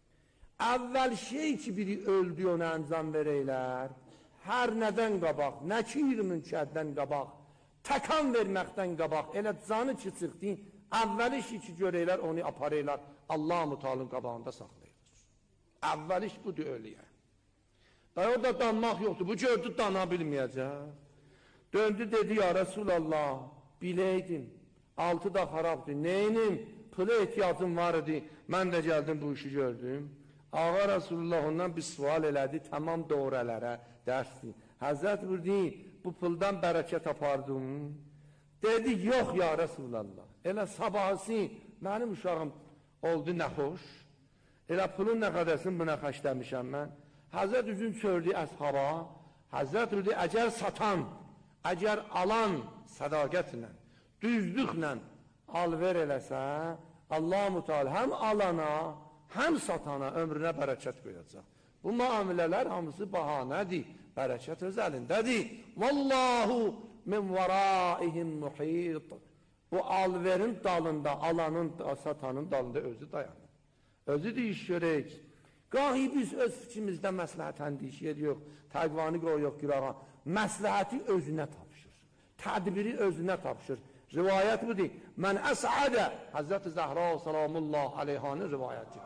Əvvəl şey ki, biri öldü, ona əncam verəylər. Hər nədən qabaq, nə ki 20-kərdən qabaq, təkan verməkdən qabaq, elə canı ki çıxdı, əvvəl işi ki görəylər, onu aparaylar, Allah-u Teala'nın qabağında saxlayırlar. Əvvəl iş budur ölüyə. Və orada danmaq yoxdur, bu gördü dana bilməyəcək. Döndü dedi, ya Resulallah, biləydim, altı da xarabdır, neyinin, pula ehtiyacım var idi, mən də gəldim bu işi gördüm. Ağa Resulullah ondan bir sual elədi, tamam doğrulara dərsdir. Həzrət buyurdu, bu puldan bərəkət apardım. Dedi, yox ya Resulallah, elə sabahısı mənim uşağım oldu nə xoş, elə pulun nə qədəsin buna xəşləmişəm mən. Həzrət üzün çördü əshaba, Həzrət buyurdu, əgər satan, əgər alan sədaqətlə, düzlüklə alver eləsə, Allah-u Teala həm alana, həm satana ömrünə bərəkət qoyacaq. Bu müamilələr hamısı bahanədir, bərəkət öz əlindədir. Vallahu min vəraihim muhit. Bu alverin dalında, alanın, satanın dalında özü dayanır. Özü de iş görək. Qahi biz öz fikrimizdə məsləhətən iş ediyor, təqvanı qoyuq qırağa. Məsləhəti özünə tapışır. Tədbiri özünə tapışır. Rivayət budur. Mən əsədə Həzrəti Zəhra salamullah aleyhanın rivayətidir.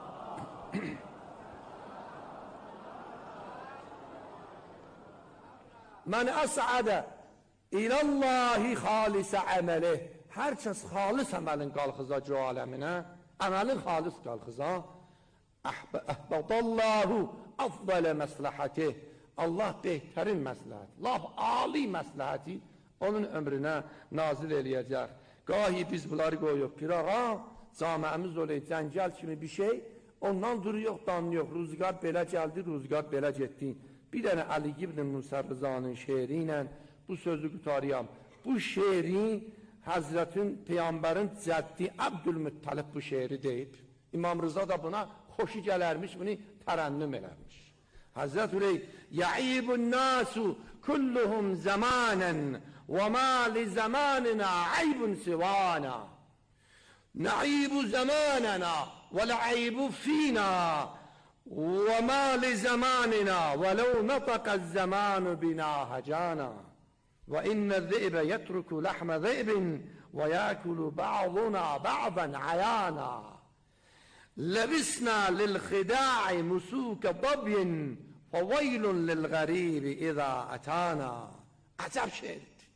Mən əsədə İlallahi xalisə əməli. Hər kəs xalis əməlin qalxızacaq aləminə, əməlin xalis qalxıza, əhbədallahu afdalə məsləhəti. Allah behterin məsləhəti, laf ali məsləhəti onun ömrünə nazil eləyəcək. Qahi biz bunları qoyuq qırağa, camiəmiz olay, cəngəl kimi bir şey, ondan duruyor, danlıyor. Rüzgar belə gəldi, rüzgar belə getdi. Bir dənə Ali ibn Musa Rızanın şeiri ilə bu sözü qutarıyam. Bu şeiri Həzrətin Peyğəmbərin cəddi Əbdülmüttəlib bu şeiri deyib. İmam Rıza da buna xoşu gələrmiş, bunu tərənnüm eləmiş. Həzrət Üley, Yəibun nasu kulluhum zəmanən və ma li zəmanina aybun sivana. Nəibu zəmanəna və l'aybu fina və ma li zəmanina və ləv nataqə zəmanu bina həcana. وإن الذئب يترك لحم ذئب ويأكل بعضنا بعضا عيانا لبسنا للخداع مسوك ضبي فويل للغريب إذا أتانا. Acab şeirdir.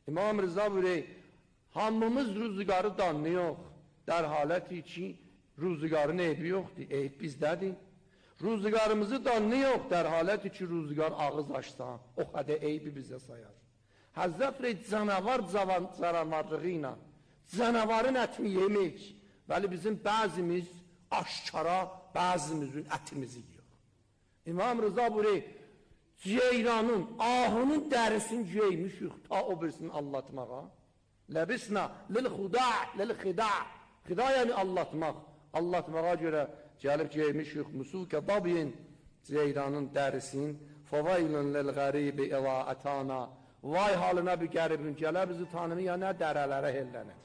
İmam Rıza buyuruyor, hamımız rüzgarı danlıyor. Der haləti ki, rüzgarın eybi yoxdur, eyb bizdədir. Rüzgarımızı danlıyor, der haləti ki, rüzgar ağız açsa, o qədər eybi bizə sayar. Həzrət Rey canavar canavarlığı ilə, canavarın ətini yemək, bəli bizim bəzimiz aşkara, bəzimizin ətimizi yiyor. İmam Rıza buyuruyor, ceyranın, ahının dərisini geymişik, ta o birisini anlatmağa. Ləbisna, lil-xuda, xida yəni anlatmaq. Anlatmağa görə gəlib geymişik, musukə dabiyin, ceyranın dərisini, fəvaylun lil-qəribi əvəətana, vay halına bir qəribin gələ bizi tanımaya nə dərələrə hellənəcək.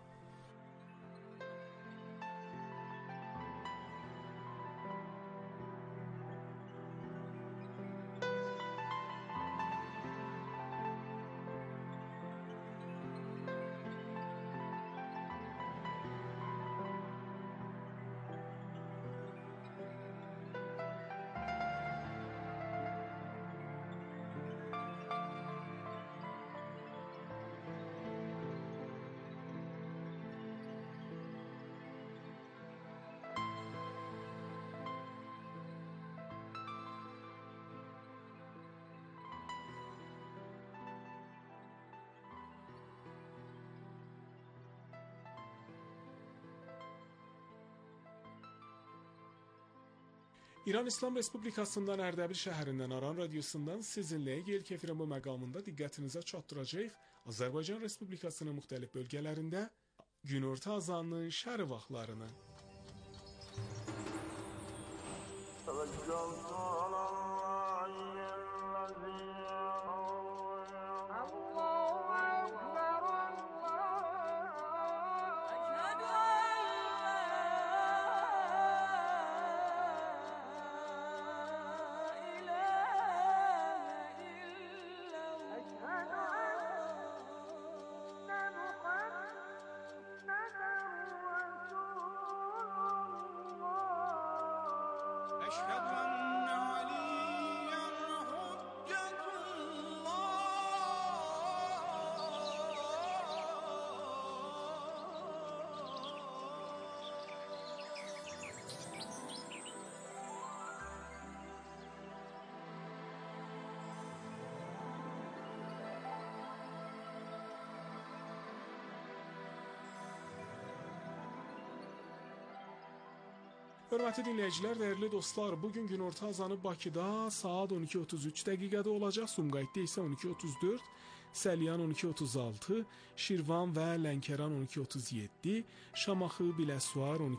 İran İslam Respublikasından Ərdəbil şəhərindən Aran radiosundan sizinlə Yel Kefirin bu məqamında diqqətinizə çatdıracağıq. Azərbaycan Respublikasının müxtəlif bölgələrində günorta azanının şəhər vaxtlarını. Hörmətli dinləyicilər, dəyərli dostlar, bugün günorta azanı Bakıda saat 12:33 dəqiqədə olacaq, Sumqayıtda isə 12:34, Səlyan 12:36, Şirvan və Lənkəran 12:37, Şamaxı, Biləsuvar